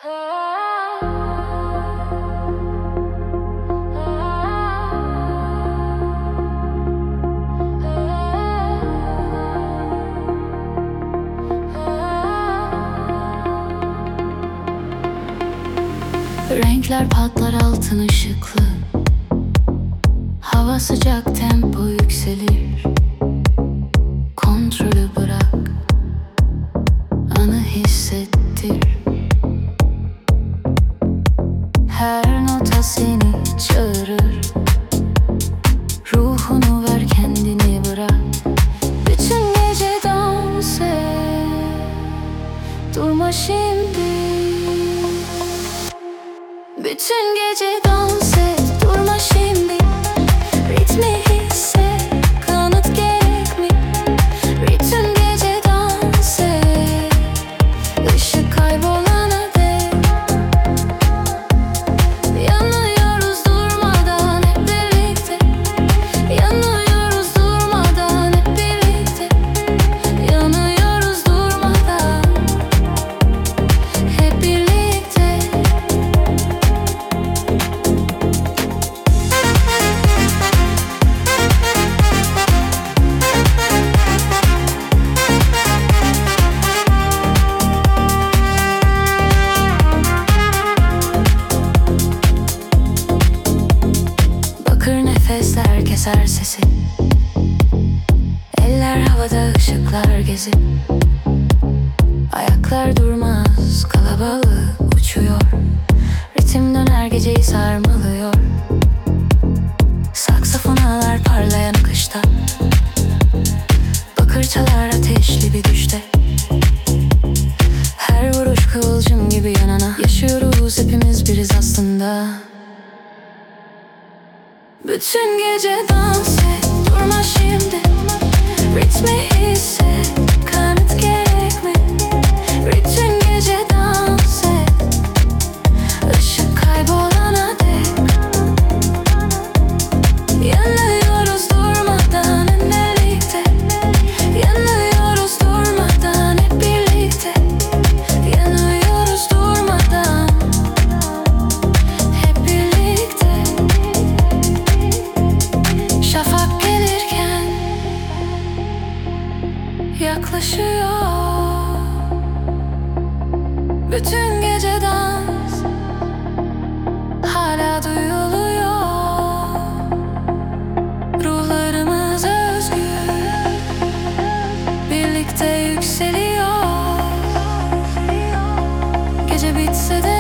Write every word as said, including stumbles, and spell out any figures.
Renkler patlar altın ışıklı. Hava sıcak, tempo yükselir. Kontrolü bırak, anı hissettir. Her nota seni çağırır. Ruhunu ver, kendini bırak. Bütün gece dans et, durma şimdi. Bütün gece dans et, durma şimdi. Ritmi hisset, kanıt gerek mi? Bütün gece dans et, ışık kaybolana dek. Yanıyoruz durmadan hep birlikte. Yanıyoruz durmadan hep birlikte. Yanıyoruz durmadan hep birlikte. Bakır nefesler keser sesi. Eller havada, ışıklar gezip. Ayaklar durmaz, kalabalık uçuyor. Ritim döner, geceyi sarmalıyor. Saksafonalar parlayan akışta. Bakır çalar ateşli bir düşte. Her vuruş kıvılcım gibi yanana. Yaşıyoruz, hepimiz biriz aslında. Bütün gece dans et, durma şimdi. Ritmi hisset, kanıt gerek mi? Bütün gece dans et, ışık kaybolana dek. Yanıyoruz durmadan hep birlikte. Yanıyoruz durmadan hep birlikte. Yanıyoruz durmadan hep birlikte. Şafak gelirken yaklaşıyor. Bütün gece dans hala duyuluyor. Ruhlarımız özgür, birlikte yükseliyor. Gece bitse de